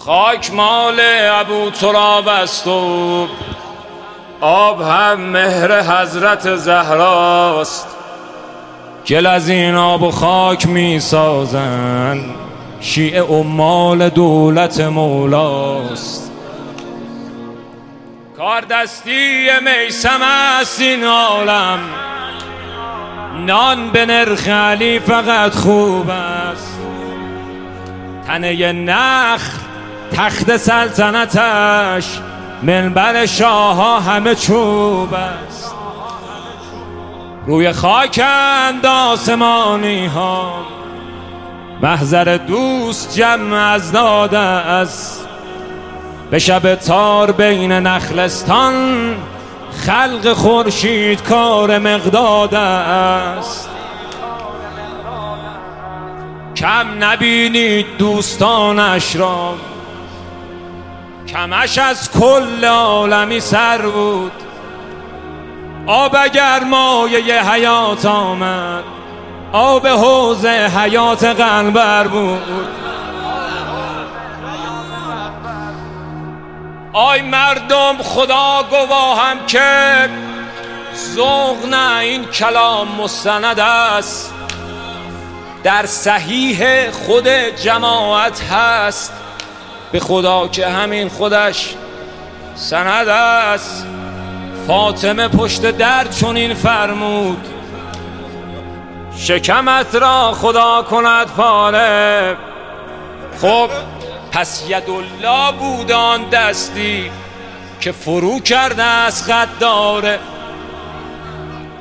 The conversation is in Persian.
خاک مال ابو تراب است و آب هم مهر حضرت زهراست. گل از این آب و خاک می سازن، شیعه عمال دولت مولاست. کار دستی میثم است این عالم، نان به نرخ علی فقط خوب است. تنه نخل تخت سلطنتش، منبر شاه ها همه چوب است. روی خاکند آسمانی ها، محضر دوست جمع از داده است. به شب تار بین نخلستان، خلق خورشید کار مقداد است. کم نبینید دوستانش را، کمش از کل عالمی سر بود. آب اگر مایه حیات آمد، آب حوض حیات قنبر بود. آی مردم خدا گواهم که ذوق نه این کلام مستند است. در صحیح خود جماعت هست، به خدا که همین خودش سند است. فاطمه پشت در چنین فرمود، شکمت را خدا کند پاره. خب پس یدالله بود آن دستی که فرو کرده از غداره.